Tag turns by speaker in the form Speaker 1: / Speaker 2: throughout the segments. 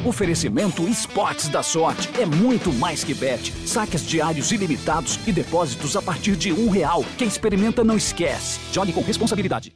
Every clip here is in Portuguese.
Speaker 1: Oferecimento Esportes da Sorte. É muito mais que bet. Saques diários ilimitados e depósitos a partir de R$1. Quem experimenta não esquece. Jogue com responsabilidade.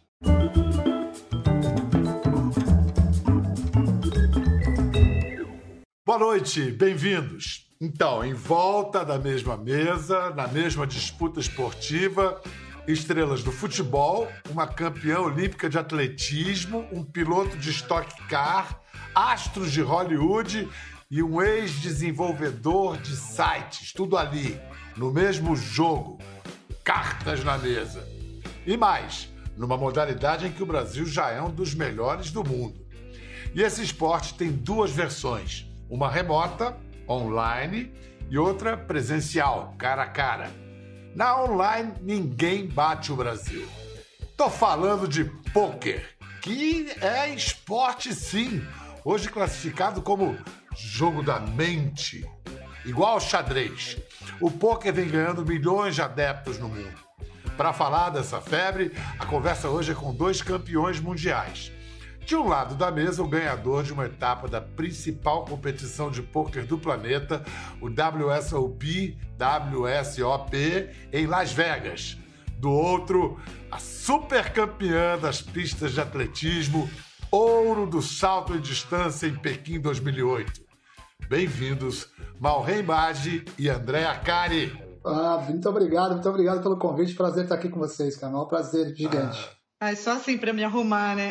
Speaker 2: Boa noite, bem-vindos. Então, em volta da mesma mesa, na mesma disputa esportiva, estrelas do futebol, uma campeã olímpica de atletismo, um piloto de Stock Car, astros de Hollywood e um ex-desenvolvedor de sites, tudo ali, no mesmo jogo, cartas na mesa. E mais, numa modalidade em que o Brasil já é um dos melhores do mundo. E esse esporte tem duas versões, uma remota, online, e outra presencial, cara a cara. Na online, ninguém bate o Brasil. Tô falando de pôquer, que é esporte sim, hoje classificado como jogo da mente, igual ao xadrez. O pôquer vem ganhando milhões de adeptos no mundo. Para falar dessa febre, a conversa hoje é com dois campeões mundiais. De um lado da mesa, o ganhador de uma etapa da principal competição de pôquer do planeta, o WSOP em Las Vegas. Do outro, a super campeã das pistas de atletismo, ouro do salto em distância em Pequim 2008. Bem-vindos, Malheim Badi e André Akari.
Speaker 3: Muito obrigado pelo convite. Prazer estar aqui com vocês, cara. É um prazer gigante.
Speaker 4: Só assim para me arrumar, né?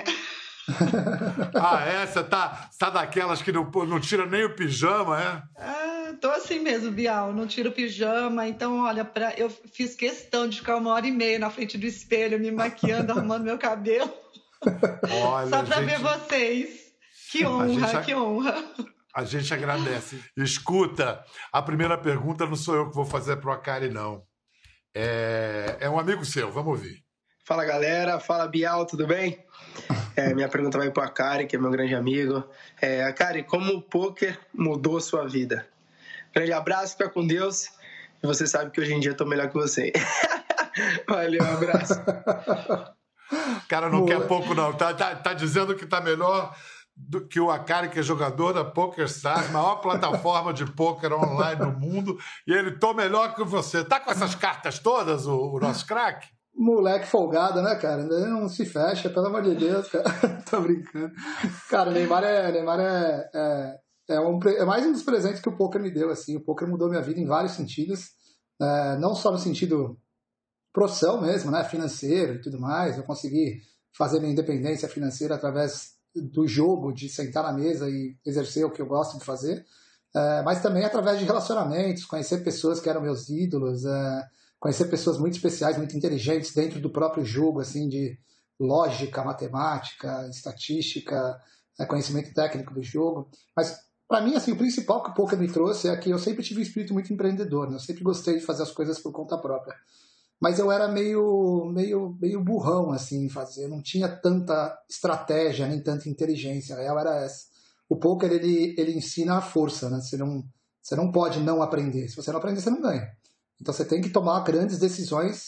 Speaker 2: Você tá daquelas que não tira nem o pijama, é?
Speaker 4: Tô assim mesmo, Bial, não tiro o pijama. Então, olha, eu fiz questão de ficar 1h30 na frente do espelho, me maquiando, arrumando meu cabelo.
Speaker 2: Olha,
Speaker 4: só pra ver vocês. Que honra, que honra.
Speaker 2: A gente agradece. Escuta, a primeira pergunta não sou eu que vou fazer pro Akari, não. É um amigo seu, vamos ouvir.
Speaker 5: Fala, galera. Fala, Bial, tudo bem? Minha pergunta vai para o Akari, que é meu grande amigo. Akari, como o pôquer mudou a sua vida? Grande abraço, fica com Deus. E você sabe que hoje em dia eu estou melhor que você. Valeu, um abraço.
Speaker 2: O cara não quer pouco, não. Tá dizendo que tá melhor do que o Akari, que é jogador da PokerStars, maior plataforma de pôquer online do mundo, e ele tô melhor que você. Tá com essas cartas todas, o nosso craque?
Speaker 3: Moleque folgado, né, cara? Ele não se fecha, pelo amor de Deus, cara. Tô brincando. Cara, o Neymar é mais um dos presentes que o pôquer me deu, assim. O pôquer mudou minha vida em vários sentidos. Não só no sentido profissão mesmo, né, financeiro e tudo mais. Eu consegui fazer minha independência financeira através do jogo, de sentar na mesa e exercer o que eu gosto de fazer. Mas também através de relacionamentos, conhecer pessoas que eram meus ídolos, conhecer pessoas muito especiais, muito inteligentes dentro do próprio jogo, assim, de lógica, matemática, estatística, conhecimento técnico do jogo. Mas, para mim, assim, o principal que o poker me trouxe é que eu sempre tive um espírito muito empreendedor, né? Eu sempre gostei de fazer as coisas por conta própria. Mas eu era meio burrão, assim, em fazer. Eu não tinha tanta estratégia, nem tanta inteligência. A real era essa. O poker, ele ensina a força, né? Você não pode não aprender. Se você não aprender, você não ganha. Então você tem que tomar grandes decisões,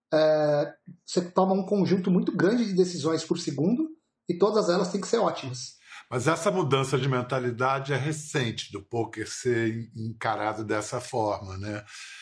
Speaker 3: você toma um conjunto muito grande de decisões por segundo e todas elas têm que ser ótimas.
Speaker 2: Mas essa mudança de mentalidade é recente do pôquer ser encarado dessa forma, né?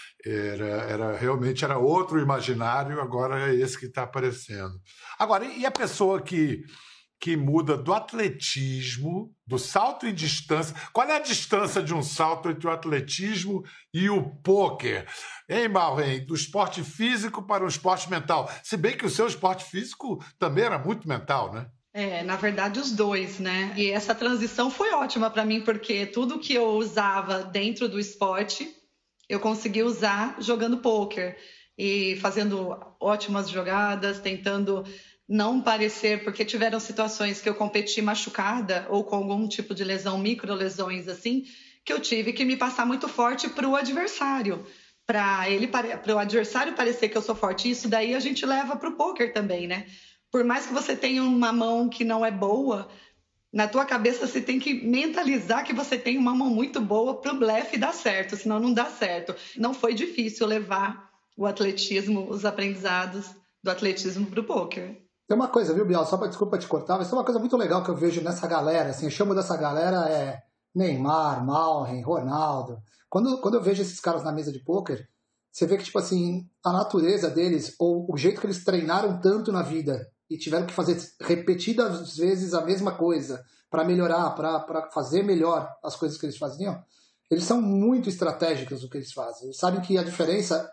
Speaker 2: Realmente era outro imaginário, agora é esse que está aparecendo. Agora, e a pessoa que muda do atletismo, do salto em distância? Qual é a distância de um salto entre o atletismo e o pôquer? Hein, Malheim? Do esporte físico para o esporte mental. Se bem que o seu esporte físico também era muito mental, né?
Speaker 4: Na verdade, os dois, né? E essa transição foi ótima para mim, porque tudo que eu usava dentro do esporte, eu consegui usar jogando pôquer e fazendo ótimas jogadas, tentando não parecer, porque tiveram situações que eu competi machucada ou com algum tipo de lesão, microlesões assim, que eu tive que me passar muito forte para o adversário, para o adversário parecer que eu sou forte. Isso daí a gente leva para o pôquer também, né? Por mais que você tenha uma mão que não é boa, na tua cabeça você tem que mentalizar que você tem uma mão muito boa para o blefe dar certo, senão não dá certo. Não foi difícil levar o atletismo, os aprendizados do atletismo para o pôquer.
Speaker 3: Tem uma coisa, viu, Bial? Desculpa te cortar, mas tem uma coisa muito legal que eu vejo nessa galera, assim, eu chamo dessa galera Neymar, Malren, Ronaldo. Quando eu vejo esses caras na mesa de pôquer, você vê que, tipo assim, a natureza deles, ou o jeito que eles treinaram tanto na vida e tiveram que fazer repetidas vezes a mesma coisa para melhorar, para fazer melhor as coisas que eles faziam, eles são muito estratégicos no que eles fazem. Eles sabem que a diferença,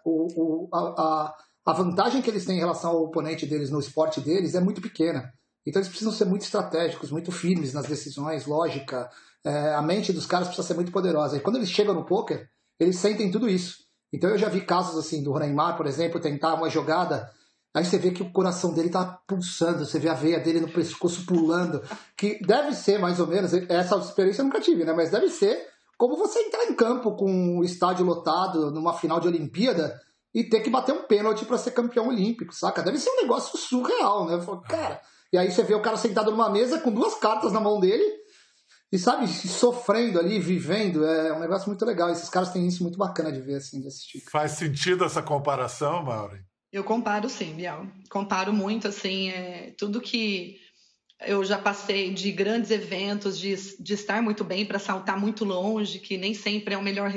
Speaker 3: a vantagem que eles têm em relação ao oponente deles no esporte deles é muito pequena. Então eles precisam ser muito estratégicos, muito firmes nas decisões, lógica. A mente dos caras precisa ser muito poderosa. E quando eles chegam no pôquer, eles sentem tudo isso. Então eu já vi casos assim do Neymar, por exemplo, tentar uma jogada, aí você vê que o coração dele tá pulsando, você vê a veia dele no pescoço pulando, que deve ser mais ou menos, essa experiência eu nunca tive, né? Mas deve ser como você entrar em campo com o estádio lotado numa final de Olimpíada e ter que bater um pênalti para ser campeão olímpico, saca? Deve ser um negócio surreal, né? Eu falo, cara, e aí você vê o cara sentado numa mesa com 2 cartas na mão dele e, sabe, sofrendo ali, vivendo. É um negócio muito legal. Esses caras têm isso muito bacana de ver, assim, de assistir.
Speaker 2: Faz sentido essa comparação, Maureen?
Speaker 4: Eu comparo sim, Bial. Comparo muito, assim, tudo que eu já passei de grandes eventos, de estar muito bem para saltar muito longe, que nem sempre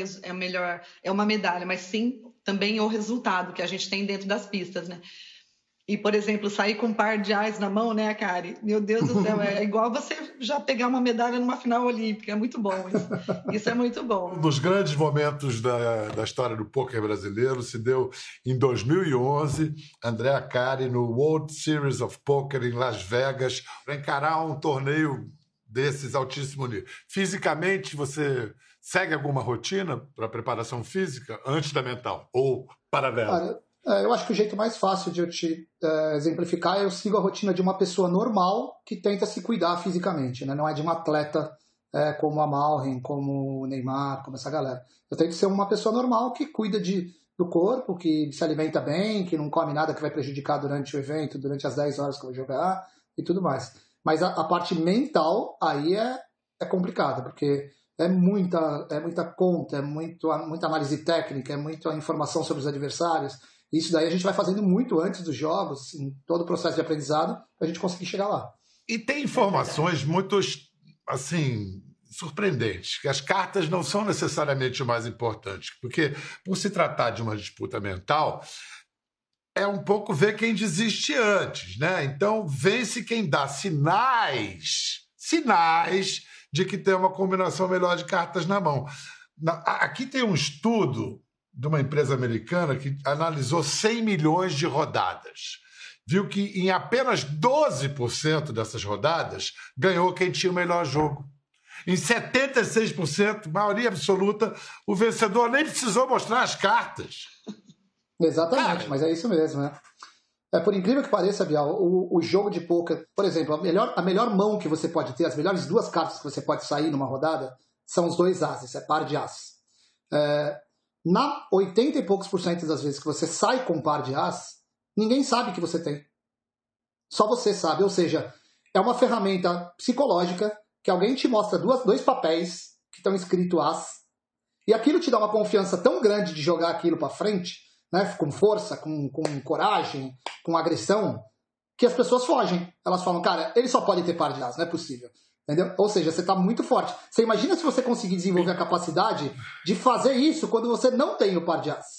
Speaker 4: é uma medalha, mas sim também o resultado que a gente tem dentro das pistas, né? E, por exemplo, sair com um par de ás na mão, né, Kari? Meu Deus do céu, é igual você já pegar uma medalha numa final olímpica. É muito bom isso. Isso é muito bom.
Speaker 2: Um dos grandes momentos da história do pôquer brasileiro se deu em 2011. Andrea Kari no World Series of Poker em Las Vegas para encarar um torneio desses altíssimo nível. Fisicamente, você segue alguma rotina para preparação física antes da mental ou paralela?
Speaker 3: Eu acho que o jeito mais fácil de eu te exemplificar é eu sigo a rotina de uma pessoa normal que tenta se cuidar fisicamente, né? Não é de um atleta como a Malren, como o Neymar, como essa galera. Eu tento ser uma pessoa normal que cuida do corpo, que se alimenta bem, que não come nada que vai prejudicar durante o evento, durante as 10 horas que eu vou jogar e tudo mais. Mas a parte mental aí é complicada, porque é muita conta, é muita análise técnica, é muita informação sobre os adversários. Isso daí a gente vai fazendo muito antes dos jogos, em todo o processo de aprendizado, para a gente conseguir chegar lá.
Speaker 2: E tem informações muito, assim, surpreendentes, que as cartas não são necessariamente o mais importante, porque, por se tratar de uma disputa mental, é um pouco ver quem desiste antes, né? Então, vence quem dá sinais de que tem uma combinação melhor de cartas na mão. Aqui tem um estudo de uma empresa americana que analisou 100 milhões de rodadas. Viu que em apenas 12% dessas rodadas ganhou quem tinha o melhor jogo. Em 76%, maioria absoluta, o vencedor nem precisou mostrar as cartas.
Speaker 3: Exatamente,
Speaker 2: Cara,
Speaker 3: mas é isso mesmo, né? Por incrível que pareça, Bial, o jogo de pôquer, por exemplo, a melhor mão que você pode ter, as melhores 2 cartas que você pode sair numa rodada, são os 2 ases, par de as. Na 80 e poucos por cento das vezes que você sai com um par de as, ninguém sabe que você tem. Só você sabe. Ou seja, é uma ferramenta psicológica que alguém te mostra 2 papéis que estão escrito as, e aquilo te dá uma confiança tão grande de jogar aquilo para frente, né, com força, com coragem, com agressão, que as pessoas fogem. Elas falam, cara, ele só pode ter par de as, não é possível. Entendeu? Ou seja, você está muito forte. Você imagina se você conseguir desenvolver a capacidade de fazer isso quando você não tem o par de as.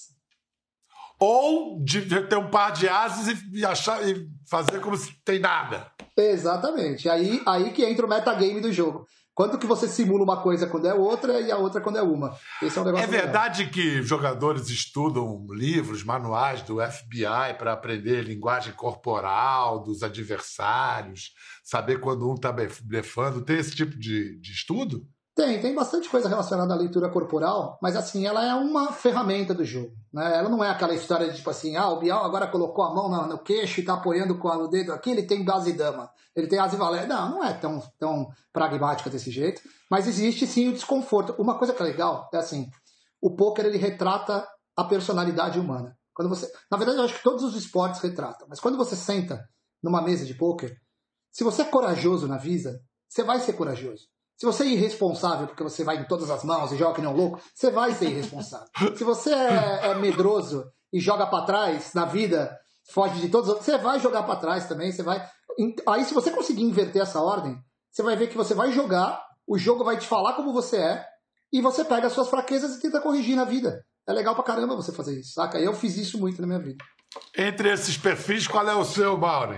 Speaker 2: Ou de ter um par de ases e fazer como se tem nada.
Speaker 3: Exatamente. Aí que entra o metagame do jogo. Quanto que você simula uma coisa quando é outra e a outra quando é uma. Esse é um negócio
Speaker 2: É verdade que jogadores estudam livros, manuais do FBI para aprender linguagem corporal dos adversários, saber quando um está blefando. Tem esse tipo de estudo?
Speaker 3: Tem bastante coisa relacionada à leitura corporal, mas assim, ela é uma ferramenta do jogo, né? Ela não é aquela história de tipo assim, o Bial agora colocou a mão no queixo e está apoiando com o dedo aqui, ele tem base dama, ele tem asa e valé. Não é tão pragmática desse jeito, mas existe sim o desconforto. Uma coisa que é legal é assim, o pôquer ele retrata a personalidade humana. Na verdade, eu acho que todos os esportes retratam, mas quando você senta numa mesa de pôquer, se você é corajoso na vida, você vai ser corajoso. Se você é irresponsável porque você vai em todas as mãos e joga que nem um louco, você vai ser irresponsável. Se você é medroso e joga para trás na vida, foge de todos os outros, você vai jogar para trás também. Aí se você conseguir inverter essa ordem, você vai ver que você vai jogar o jogo vai te falar como você é, e você pega as suas fraquezas e tenta corrigir na vida. É legal pra caramba você fazer isso, saca? Eu fiz isso muito na minha vida.
Speaker 2: Entre esses perfis, qual é o seu, Maureen?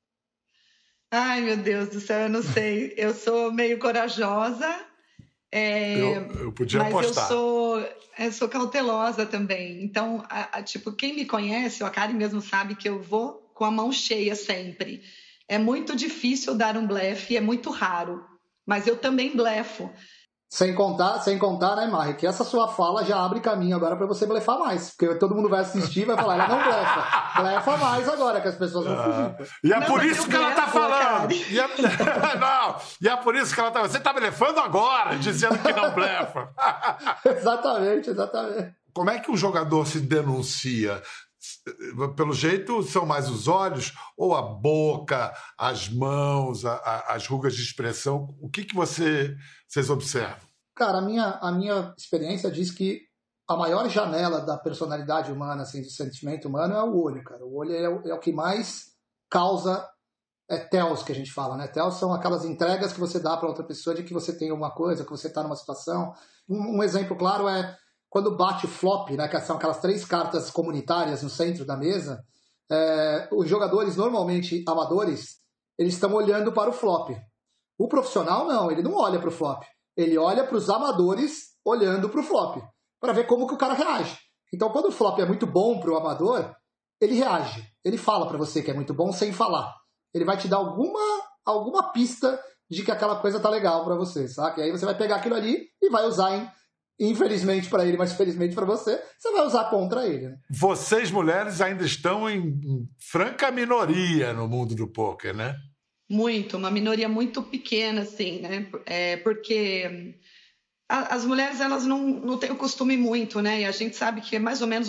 Speaker 4: Ai, meu Deus do céu, eu não sei. Eu sou meio corajosa,
Speaker 2: Eu podia
Speaker 4: mas
Speaker 2: apostar.
Speaker 4: eu sou cautelosa também. Então, tipo, quem me conhece, a Kari mesmo sabe que eu vou com a mão cheia sempre. É muito difícil dar um blefe, é muito raro. Mas eu também blefo.
Speaker 3: Sem contar, né, Mari, que essa sua fala já abre caminho agora pra você blefar mais. Porque todo mundo vai assistir e vai falar, ela não blefa. Blefa mais agora, que as pessoas vão fugir.
Speaker 2: E é por isso que ela tá falando. E é por isso que ela tá... Você tá blefando agora, dizendo que não blefa.
Speaker 3: Exatamente.
Speaker 2: Como é que um jogador se denuncia? Pelo jeito, são mais os olhos ou a boca, as mãos, as rugas de expressão? O que vocês observam?
Speaker 3: Cara, a minha experiência diz que a maior janela da personalidade humana, assim, do sentimento humano, é o olho, cara. O olho é o que mais causa tells, que a gente fala, né? Tells são aquelas entregas que você dá para outra pessoa de que você tem alguma coisa, que você está numa situação. Um exemplo claro é quando bate o flop, né, que são aquelas 3 cartas comunitárias no centro da mesa, os jogadores, normalmente amadores, eles estão olhando para o flop. O profissional, não, ele não olha para o flop. Ele olha para os amadores olhando para o flop, para ver como que o cara reage. Então, quando o flop é muito bom para o amador, ele reage. Ele fala para você que é muito bom sem falar. Ele vai te dar alguma pista de que aquela coisa tá legal para você, saca? E aí você vai pegar aquilo ali e vai usar infelizmente para ele, mas felizmente para você, você vai usar contra ele. Né?
Speaker 2: Vocês, mulheres, ainda estão em franca minoria no mundo do pôquer, né?
Speaker 4: Muito, uma minoria muito pequena, assim, né? Porque as mulheres, elas não têm o costume muito, né? E a gente sabe que é mais ou menos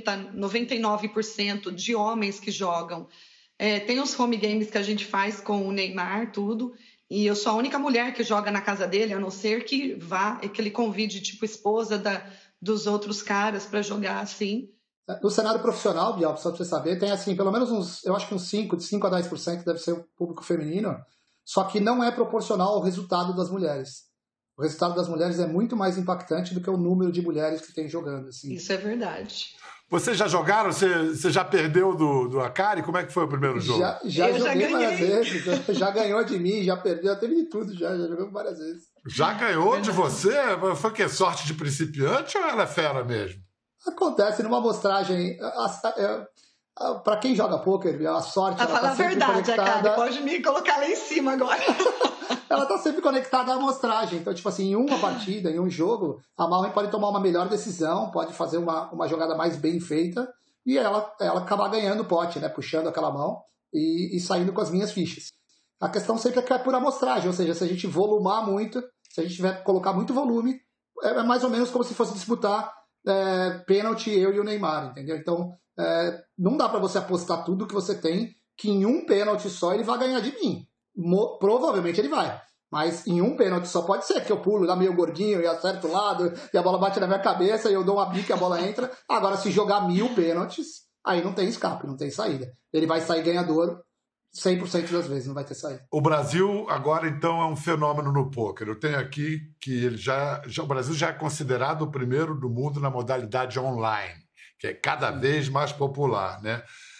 Speaker 4: 99% de homens que jogam. Tem os home games que a gente faz com o Neymar, tudo, e eu sou a única mulher que joga na casa dele, a não ser que ele convide, tipo, esposa dos outros caras para jogar, assim.
Speaker 3: No cenário profissional, Bial, só pra você saber, tem, assim, pelo menos eu acho que de 5 a 10% deve ser o público feminino, só que não é proporcional ao resultado das mulheres. O resultado das mulheres é muito mais impactante do que o número de mulheres que tem jogando. Assim.
Speaker 4: Isso é verdade.
Speaker 2: Vocês já jogaram? Você já perdeu do Akari? Como é que foi o primeiro jogo?
Speaker 3: Já joguei várias vezes. Já ganhou de mim, já perdeu, já teve de tudo, já jogamos várias vezes.
Speaker 2: Já ganhou de você? Foi que sorte de principiante ou ela é fera mesmo?
Speaker 3: Acontece numa amostragem. Para quem joga pôquer, a sorte.
Speaker 4: Pra falar a verdade,
Speaker 3: conectada...
Speaker 4: Akari, pode me colocar lá em cima agora.
Speaker 3: Ela tá sempre conectada à amostragem. Então, tipo assim, em uma partida, em um jogo, a Maureen pode tomar uma melhor decisão, pode fazer uma jogada mais bem feita e ela acabar ganhando o pote, né? Puxando aquela mão e saindo com as minhas fichas. A questão sempre é que é por amostragem, ou seja, se a gente volumar muito, se a gente tiver colocar muito volume, é mais ou menos como se fosse disputar pênalti eu e o Neymar, entendeu? Então, não dá para você apostar tudo que você tem, que em um pênalti só ele vai ganhar de mim. Provavelmente ele vai, mas em um pênalti só pode ser que eu pulo lá meio gordinho e acerto o lado e a bola bate na minha cabeça e eu dou uma bica e a bola entra. Agora, se jogar 1000 pênaltis, aí não tem escape, não tem saída. Ele vai sair ganhador 100% das vezes, não vai ter saída.
Speaker 2: O Brasil agora, então, é um fenômeno no pôquer. Eu tenho aqui que o Brasil já é considerado o primeiro do mundo na modalidade online, que é cada vez mais popular, né?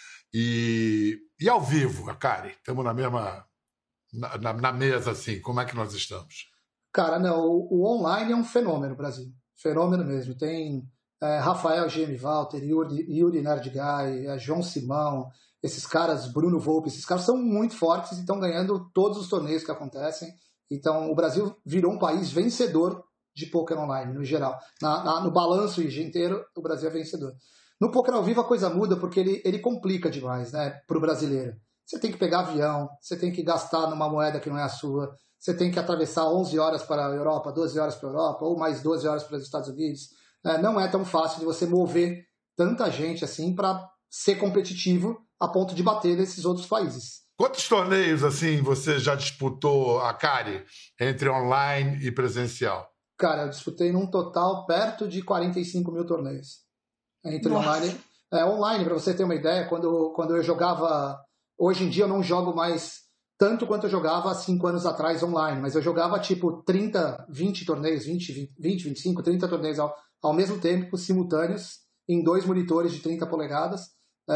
Speaker 2: E ao vivo, Akari, estamos na mesma... Na mesa, assim, como é que nós estamos?
Speaker 3: Cara, não, o online é um fenômeno, Brasil. Fenômeno mesmo. Tem Rafael GM Walter, Yuri Nardgai, João Simão, esses caras, Bruno Volpe, esses caras são muito fortes e estão ganhando todos os torneios que acontecem. Então, o Brasil virou um país vencedor de poker online, no geral. No balanço inteiro, o Brasil é vencedor. No poker ao vivo a coisa muda porque ele complica demais, né, para o brasileiro. Você tem que pegar avião, você tem que gastar numa moeda que não é a sua, você tem que atravessar 11 horas para a Europa, 12 horas para a Europa, ou mais 12 horas para os Estados Unidos. Não é tão fácil de você mover tanta gente assim para ser competitivo a ponto de bater nesses outros países.
Speaker 2: Quantos torneios assim você já disputou, Akari, entre online e presencial?
Speaker 3: Cara, eu disputei num total perto de 45 mil torneios. Entre online. Online, para você ter uma ideia, quando eu jogava... Hoje em dia eu não jogo mais tanto quanto eu jogava há 5 anos atrás online, mas eu jogava tipo 30, 20 torneios, 20, 25, 30 torneios ao mesmo tempo, simultâneos, em 2 monitores de 30 polegadas.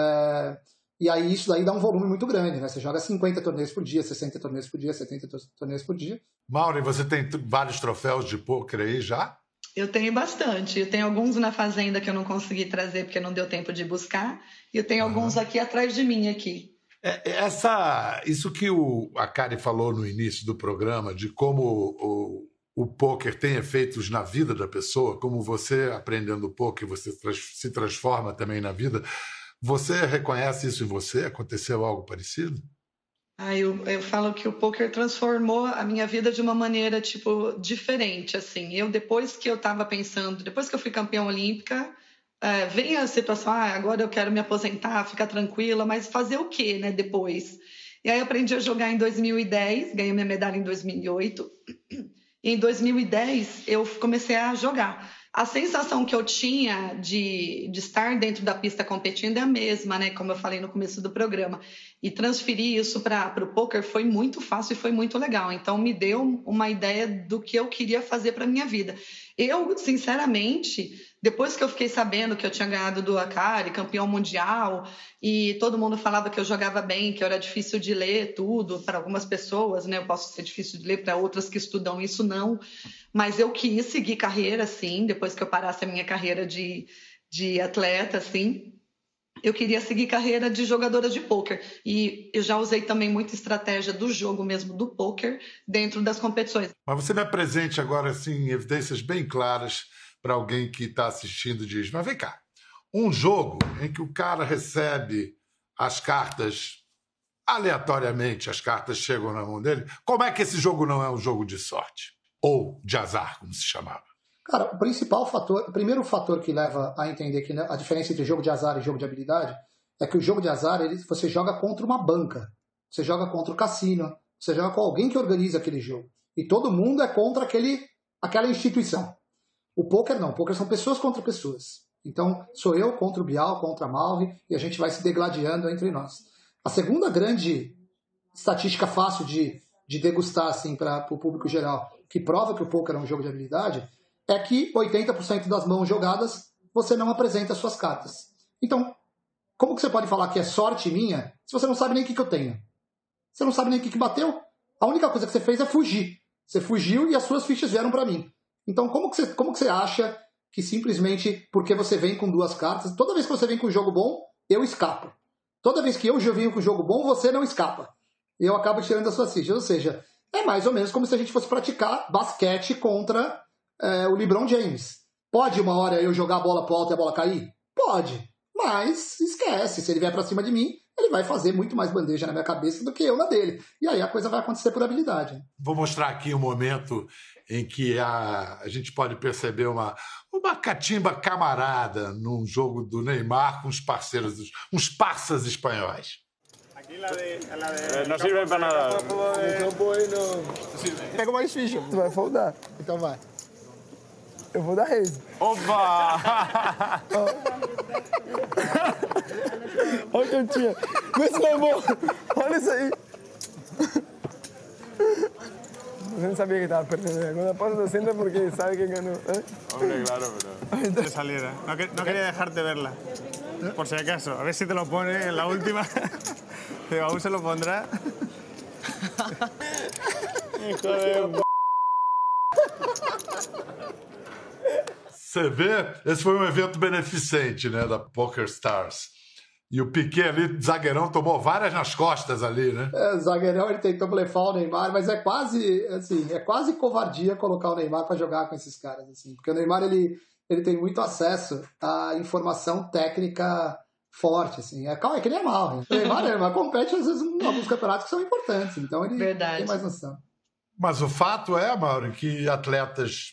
Speaker 3: E aí isso daí dá um volume muito grande, né? Você joga 50 torneios por dia, 60 torneios por dia, 70 torneios por dia.
Speaker 2: Mauri, você tem vários troféus de pôquer aí já?
Speaker 4: Eu tenho bastante. Eu tenho alguns na fazenda que eu não consegui trazer porque não deu tempo de buscar. E eu tenho alguns aqui atrás de mim aqui.
Speaker 2: Isso que a Kari falou no início do programa, de como o pôquer tem efeitos na vida da pessoa, como você aprendendo pôquer, você se transforma também na vida. Você reconhece isso em você? Aconteceu algo parecido?
Speaker 4: Eu falo que o pôquer transformou a minha vida de uma maneira, tipo, diferente, assim. Depois que eu fui campeã olímpica, vem a situação, agora eu quero me aposentar, ficar tranquila, mas fazer o quê, né, depois? E aí eu aprendi a jogar em 2010, ganhei minha medalha em 2008, e em 2010 eu comecei a jogar. A sensação que eu tinha de estar dentro da pista competindo é a mesma, né? Como eu falei no começo do programa. E transferir isso para o poker foi muito fácil e foi muito legal. Então, me deu uma ideia do que eu queria fazer para a minha vida. Eu, sinceramente, depois que eu fiquei sabendo que eu tinha ganhado do Akari, campeão mundial, e todo mundo falava que eu jogava bem, que eu era difícil de ler tudo, para algumas pessoas, né? Eu posso ser difícil de ler, para outras que estudam isso, não. Mas eu quis seguir carreira, sim, depois que eu parasse a minha carreira de atleta, assim. Eu queria seguir carreira de jogadora de pôquer. E eu já usei também muita estratégia do jogo mesmo, do pôquer, dentro das competições.
Speaker 2: Mas você me apresente agora, assim, evidências bem claras para alguém que está assistindo e diz, mas vem cá, um jogo em que o cara recebe as cartas aleatoriamente, as cartas chegam na mão dele, como é que esse jogo não é um jogo de sorte? Ou de azar, como se chamava?
Speaker 3: Cara, o primeiro fator que leva a entender que a diferença entre jogo de azar e jogo de habilidade é que o jogo de azar, você joga contra uma banca, você joga contra o cassino, você joga com alguém que organiza aquele jogo. E todo mundo é contra aquela instituição. O pôquer não, o pôquer são pessoas contra pessoas. Então, sou eu contra o Bial, contra a Mauri, e a gente vai se degladiando entre nós. A segunda grande estatística fácil de degustar assim, para o público geral, que prova que o pôquer é um jogo de habilidade, é que 80% das mãos jogadas você não apresenta suas cartas. Então, como que você pode falar que é sorte minha se você não sabe nem o que eu tenho? Você não sabe nem o que bateu? A única coisa que você fez é fugir. Você fugiu e as suas fichas vieram para mim. Então, como que você acha que simplesmente porque você vem com 2 cartas, toda vez que você vem com um jogo bom, eu escapo. Toda vez que eu venho com um jogo bom, você não escapa. E eu acabo tirando as suas fichas. Ou seja, é mais ou menos como se a gente fosse praticar basquete contra o LeBron James. Pode uma hora eu jogar a bola pro alto e a bola cair? Pode. Mas esquece. Se ele vier pra cima de mim, ele vai fazer muito mais bandeja na minha cabeça do que eu na dele. E aí a coisa vai acontecer por habilidade.
Speaker 2: Vou mostrar aqui um momento em que a gente pode perceber uma catimba camarada num jogo do Neymar com os parceiros, uns parças espanhóis.
Speaker 6: Não serve para nada.
Speaker 7: Pega mais ficha, tu vai foldar. Então vai. Eu vou dar raise.
Speaker 6: Opa!
Speaker 7: Olha o que eu tinha. Vê se não é bom. Olha isso aí. Você não sabia que estaba perdendo. Cuando pasas lo sientes porque sabe que ganó.
Speaker 6: Hombre, claro, pero... De salida. No quería dejarte verla. Por si acaso. A ver si te lo pone en la última. Pero aún se lo pondrá. Hijo de...
Speaker 2: Você vê? Esse foi um evento beneficente, né, da Poker Stars. E o Piquet ali, zagueirão, tomou várias nas costas ali, né?
Speaker 3: O zagueirão, ele tentou blefar o Neymar, mas é quase covardia colocar o Neymar para jogar com esses caras, assim. Porque o Neymar, ele tem muito acesso à informação técnica forte, assim. É que nem a Mauri. O Neymar compete, às vezes, em alguns campeonatos que são importantes. Então, ele tem mais noção.
Speaker 2: Mas o fato é, Mauri, que atletas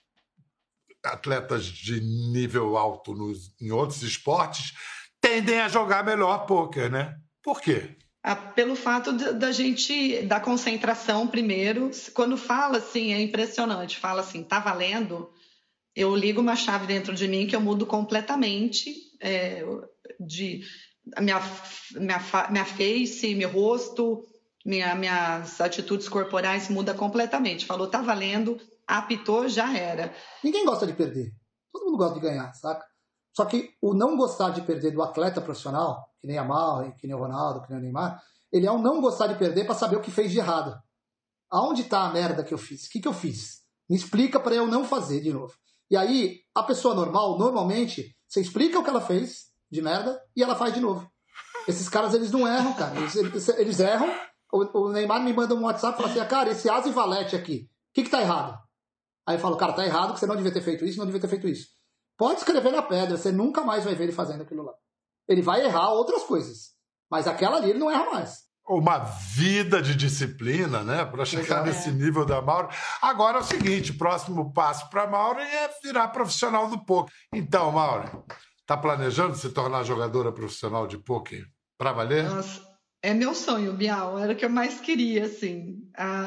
Speaker 2: de nível alto em outros esportes tendem a jogar melhor pôquer, né? Por quê?
Speaker 4: Pelo fato da concentração primeiro. Quando fala assim, é impressionante. Fala assim, tá valendo? Eu ligo uma chave dentro de mim que eu mudo completamente minha face, meu rosto, minhas atitudes corporais mudam completamente. Falou, tá valendo, apitou, já era.
Speaker 3: Ninguém gosta de perder. Todo mundo gosta de ganhar, saca? Só que o não gostar de perder do atleta profissional, que nem a Mauro, que nem o Ronaldo, que nem o Neymar, ele é um não gostar de perder para saber o que fez de errado. Aonde tá a merda que eu fiz? O que eu fiz? Me explica para eu não fazer de novo. E aí, a pessoa normal, normalmente, você explica o que ela fez de merda e ela faz de novo. Esses caras, eles não erram, cara. Eles erram. O Neymar me manda um WhatsApp e fala assim, cara, esse asa e valete aqui, o que tá errado? Aí eu falo, cara, tá errado que você não devia ter feito isso, não devia ter feito isso. Pode escrever na pedra, você nunca mais vai ver ele fazendo aquilo lá. Ele vai errar outras coisas, mas aquela ali ele não erra mais.
Speaker 2: Uma vida de disciplina, né? Para chegar nesse nível da Mauro. Agora é o seguinte, o próximo passo para Mauro é virar profissional do pôquer. Então, Mauro, tá planejando se tornar jogadora profissional de pôquer para valer?
Speaker 4: Nossa, é meu sonho, Bial. Era o que eu mais queria, assim.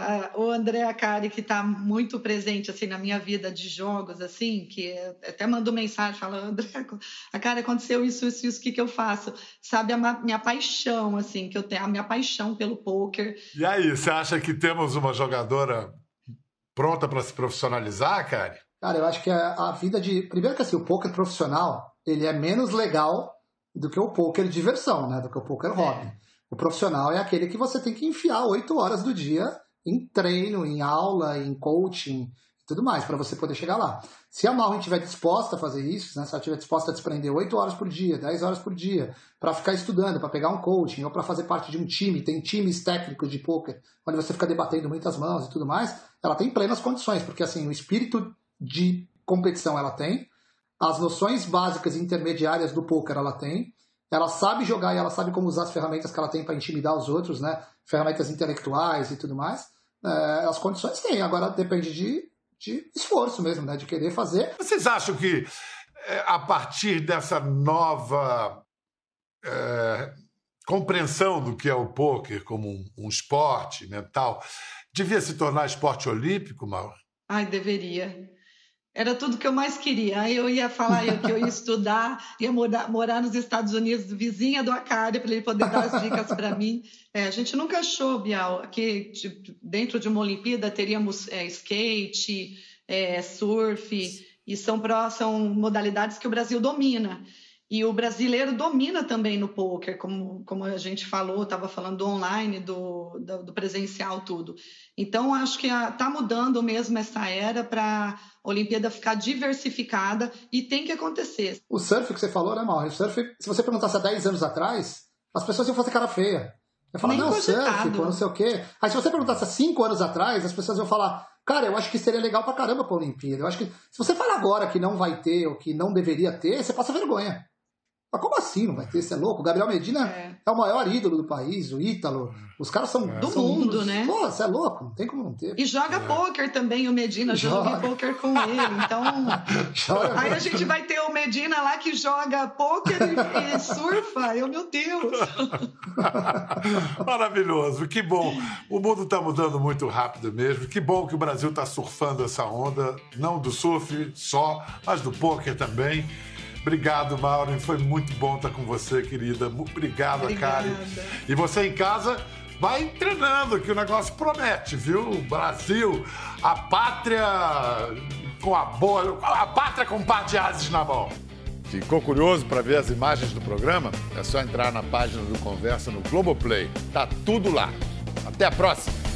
Speaker 4: O André Akari, que está muito presente, assim, na minha vida de jogos, assim, que até mandou mensagem, fala, André, Akari, aconteceu isso, o que eu faço? Sabe, a minha paixão, assim, que eu tenho, a minha paixão pelo pôquer.
Speaker 2: E aí, você acha que temos uma jogadora pronta para se profissionalizar, Akari?
Speaker 3: Cara, eu acho que a vida de... Primeiro que, assim, o pôquer profissional, ele é menos legal do que o pôquer diversão, né? Do que o pôquer hobby. O profissional é aquele que você tem que enfiar 8 horas do dia em treino, em aula, em coaching e tudo mais, para você poder chegar lá. Se a Mauro estiver disposta a fazer isso, né, se ela estiver disposta a desprender 8 horas por dia, 10 horas por dia, para ficar estudando, para pegar um coaching ou para fazer parte de um time, tem times técnicos de pôquer, onde você fica debatendo muitas mãos e tudo mais, ela tem plenas condições, porque assim, o espírito de competição ela tem, as noções básicas e intermediárias do pôquer ela tem, ela sabe jogar e ela sabe como usar as ferramentas que ela tem para intimidar os outros, né? Ferramentas intelectuais e tudo mais. As condições tem, agora depende de esforço mesmo, né? De querer fazer.
Speaker 2: Vocês acham que a partir dessa nova compreensão do que é o pôquer como um esporte mental, devia se tornar esporte olímpico, Mauro?
Speaker 4: Ai, deveria. Era tudo que eu mais queria. Aí eu ia falar que eu ia estudar, ia morar nos Estados Unidos, vizinha do Akari, para ele poder dar as dicas para mim. A gente nunca achou, Bial, que dentro de uma Olimpíada teríamos skate, surf, e são modalidades que o Brasil domina. E o brasileiro domina também no pôquer, como a gente falou, estava falando do online, do presencial, tudo. Então, acho que está mudando mesmo essa era para a Olimpíada ficar diversificada e tem que acontecer.
Speaker 3: O surf que você falou, né, Mauro? O surf, se você perguntasse há 10 anos atrás, as pessoas iam fazer cara feia. Eu falar, não, surf, pô, não sei o quê. Aí se você perguntasse há 5 anos atrás, as pessoas iam falar, cara, eu acho que seria legal pra caramba pra Olimpíada. Eu acho que se você falar agora que não vai ter ou que não deveria ter, você passa vergonha. Mas como assim não vai ter? Você é louco? O Gabriel Medina é o maior ídolo do país, o Ítalo. Os caras são
Speaker 4: do mundo, ídolos, né?
Speaker 3: Pô, você é louco, não tem como não ter.
Speaker 4: E joga pôquer também, o Medina. Já joguei pôquer com ele. Então, aí a gente vai ter o Medina lá que joga pôquer e surfa. Meu Deus!
Speaker 2: Maravilhoso, que bom. O mundo está mudando muito rápido mesmo. Que bom que o Brasil está surfando essa onda, não do surf só, mas do pôquer também. Obrigado, Mauro. Foi muito bom estar com você, querida. Obrigado, Akari. E você em casa, vai treinando, que o negócio promete, viu? O Brasil, a pátria com um par de ases na mão. Ficou curioso para ver as imagens do programa? É só entrar na página do Conversa no Globoplay. Tá tudo lá. Até a próxima!